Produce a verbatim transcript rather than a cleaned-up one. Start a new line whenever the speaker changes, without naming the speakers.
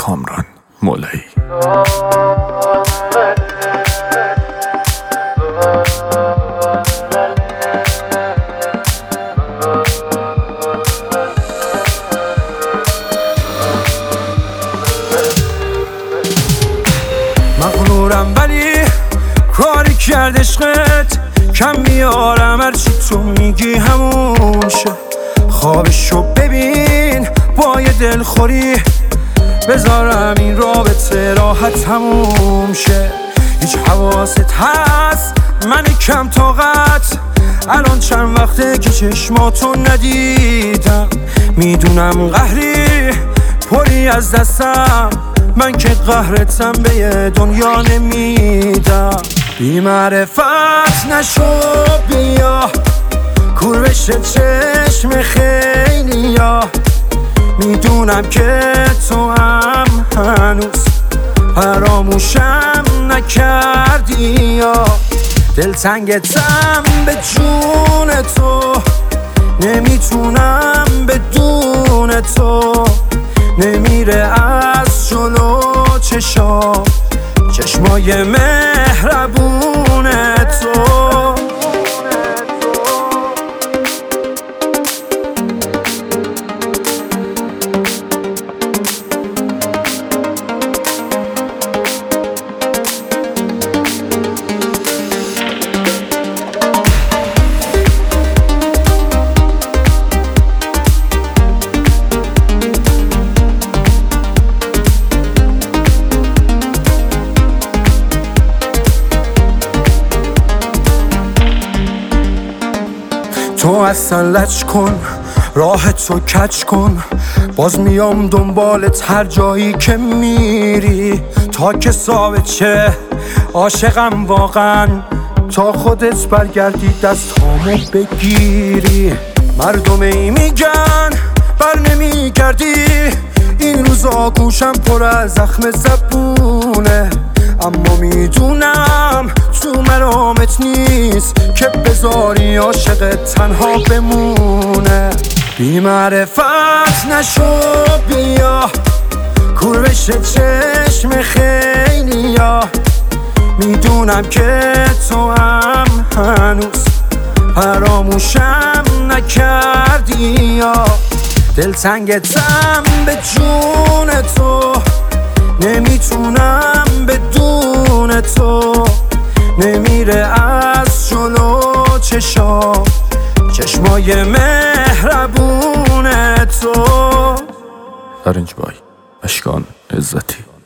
کامران مولایی.
مغرورم ولی کاری کرد عشقت، کم میارم هرچی تو میگی همون شه. خوابشو ببین با یه دلخوری، بذارم این رابطه راحت تموم شه. هیچ حواست هست من کم طاقت، الان چند وقته که چشماتو ندیدم. میدونم قهری پری از دستم، من که قهرتم به یه دنیا نمیدم. بی معرفت نشو بیا کور بشه چشم خیلی یا، میدونم که تو هم هنوز فراموشم نکردی یا. دلتنگتم به جون تو، نمیتونم بدون تو. نمیره از جلو چشام چشمای مهربون تو. تو اصلا لج کن، راه تو کج کن، باز میام دنبالت هر جایی که میری. تا که ثابت شه عاشقم واقعا، تا خودت برگردی دستامو بگیری. مردم ای میگن بر نمیگردی، این روزا گوشم پر از زخم زبونه. اما میدونم تو مرامت نیست که بذاری عاشقت تنها بمونه. بی معرفت نشو بیا کور بشه چشم خیلی یا، میدونم که تو هم هنوز فراموشم نکردی یا. دلتنگتم به جون تو، نمیتونم بدون تو. نمیره از جلو چشام چشمای مهربون تو.
فرنج بای اشکان عزتی.